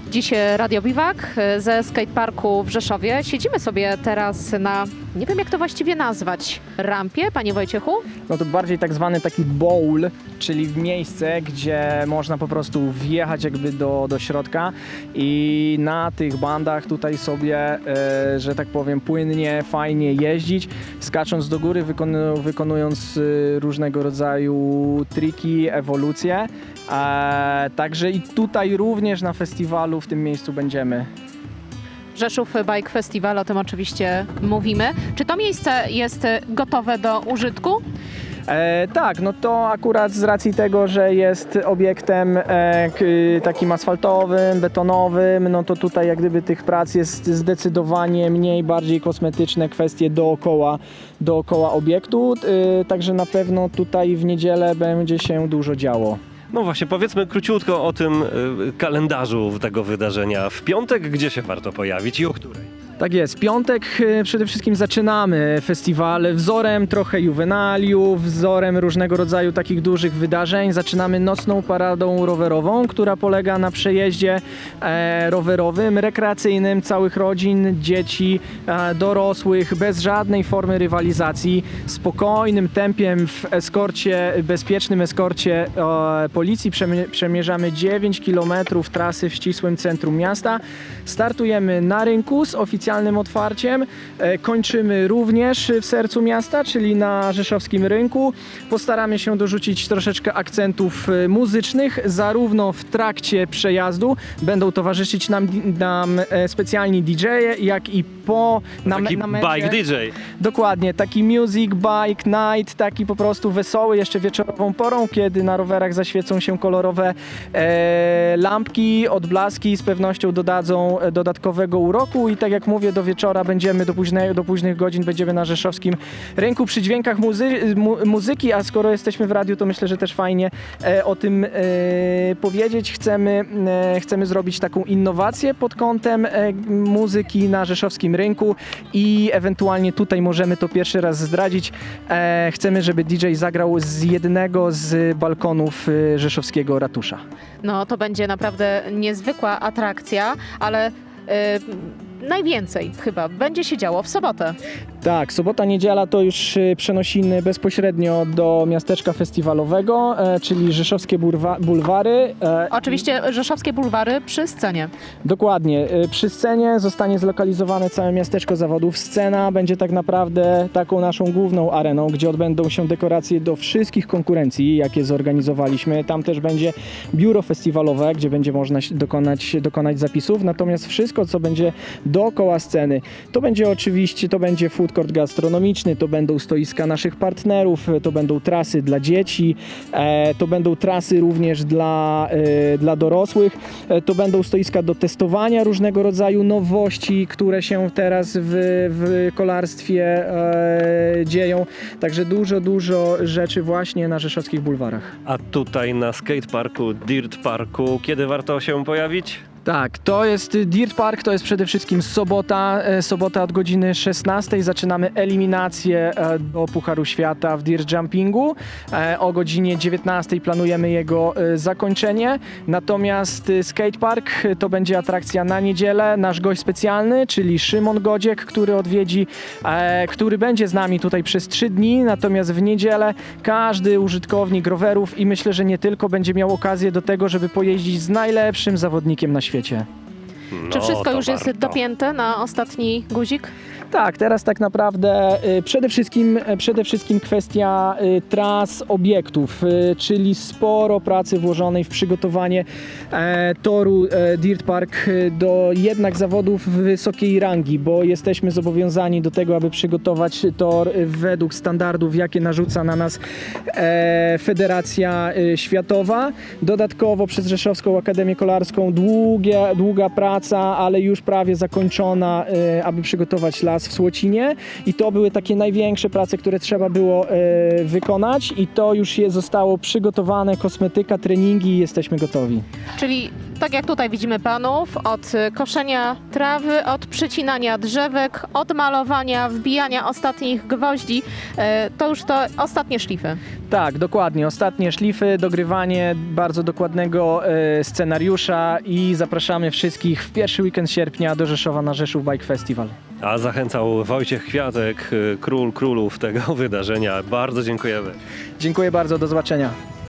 Dziś Radio Biwak ze skateparku w Rzeszowie. Siedzimy sobie teraz na, nie wiem jak to właściwie nazwać, rampie, panie Wojciechu? No to bardziej tak zwany taki bowl, czyli w miejsce, gdzie można po prostu wjechać jakby do środka i na tych bandach tutaj sobie, że tak powiem, płynnie, fajnie jeździć, skacząc do góry, wykonując różnego rodzaju triki, ewolucje. Także i tutaj również na festiwalu w tym miejscu będziemy. Rzeszów Bike Festival, o tym oczywiście mówimy. Czy to miejsce jest gotowe do użytku? Tak, no to akurat z racji tego, że jest obiektem takim asfaltowym, betonowym, no to tutaj jak gdyby tych prac jest zdecydowanie mniej, bardziej kosmetyczne kwestie dookoła obiektu, także na pewno tutaj w niedzielę będzie się dużo działo. No właśnie, powiedzmy króciutko o tym kalendarzu tego wydarzenia. W piątek gdzie się warto pojawić i o której? Tak jest, w piątek przede wszystkim zaczynamy festiwal wzorem trochę juwenaliów, wzorem różnego rodzaju takich dużych wydarzeń. Zaczynamy nocną paradą rowerową, która polega na przejeździe rowerowym, rekreacyjnym całych rodzin, dzieci, dorosłych, bez żadnej formy rywalizacji, spokojnym tempiem w eskorcie, bezpiecznym eskorcie policji. Przemierzamy 9 km trasy w ścisłym centrum miasta. Startujemy na rynku z oficjalnym otwarciem. Kończymy również w sercu miasta, czyli na rzeszowskim rynku. Postaramy się dorzucić troszeczkę akcentów muzycznych, zarówno w trakcie przejazdu będą towarzyszyć nam specjalni DJ-e, jak i po Taki bike DJ. Dokładnie, taki music, bike, night, taki po prostu wesoły, jeszcze wieczorową porą, kiedy na rowerach zaświecą się kolorowe lampki, odblaski, z pewnością dodadzą dodatkowego uroku i tak jak mówię, do wieczora będziemy, do późnych godzin będziemy na rzeszowskim rynku przy dźwiękach muzyki, a skoro jesteśmy w radiu, to myślę, że też fajnie o tym powiedzieć. Chcemy zrobić taką innowację pod kątem muzyki na rzeszowskim rynku i ewentualnie tutaj możemy to pierwszy raz zdradzić. Chcemy, żeby DJ zagrał z jednego z balkonów rzeszowskiego ratusza. No to będzie naprawdę niezwykła atrakcja, ale najwięcej chyba będzie się działo w sobotę. Tak, sobota, niedziela to już przenosiny bezpośrednio do miasteczka festiwalowego, czyli rzeszowskie bulwary. Oczywiście rzeszowskie bulwary przy scenie. Dokładnie, przy scenie zostanie zlokalizowane całe miasteczko zawodów. Scena będzie tak naprawdę taką naszą główną areną, gdzie odbędą się dekoracje do wszystkich konkurencji, jakie zorganizowaliśmy. Tam też będzie biuro festiwalowe, gdzie będzie można dokonać zapisów, natomiast wszystko, co będzie dookoła sceny, to będzie food court gastronomiczny, to będą stoiska naszych partnerów, to będą trasy dla dzieci, to będą trasy również dla dorosłych, to będą stoiska do testowania różnego rodzaju nowości, które się teraz w kolarstwie dzieją. Także dużo rzeczy właśnie na rzeszowskich bulwarach. A tutaj na skateparku, Dirt Parku, kiedy warto się pojawić? Tak, to jest Dirt Park, to jest przede wszystkim sobota od godziny 16. Zaczynamy eliminację do Pucharu Świata w Dirt Jumpingu. O godzinie 19 planujemy jego zakończenie. Natomiast skatepark to będzie atrakcja na niedzielę. Nasz gość specjalny, czyli Szymon Godziek, który będzie z nami tutaj przez 3 dni. Natomiast w niedzielę każdy użytkownik rowerów i myślę, że nie tylko, będzie miał okazję do tego, żeby pojeździć z najlepszym zawodnikiem na świecie. No, Czy wszystko to już jest warto. dopięte na ostatni guzik? Tak, teraz tak naprawdę przede wszystkim kwestia tras obiektów, czyli sporo pracy włożonej w przygotowanie toru Dirt Park do jednak zawodów wysokiej rangi, bo jesteśmy zobowiązani do tego, aby przygotować tor według standardów, jakie narzuca na nas Federacja Światowa. Dodatkowo przez Rzeszowską Akademię Kolarską długa praca, ale już prawie zakończona, aby przygotować las w Słocinie i to były takie największe prace, które trzeba było wykonać i to już zostało przygotowane, kosmetyka, treningi i jesteśmy gotowi. Czyli Tak jak tutaj widzimy panów, od koszenia trawy, od przycinania drzewek, od malowania, wbijania ostatnich gwoździ, to już to ostatnie szlify. Tak, dokładnie. Ostatnie szlify, dogrywanie bardzo dokładnego scenariusza i zapraszamy wszystkich w pierwszy weekend sierpnia do Rzeszowa na Rzeszów Bike Festival. A zachęcał Wojciech Kwiatek, król królów tego wydarzenia. Bardzo dziękujemy. Dziękuję bardzo, do zobaczenia.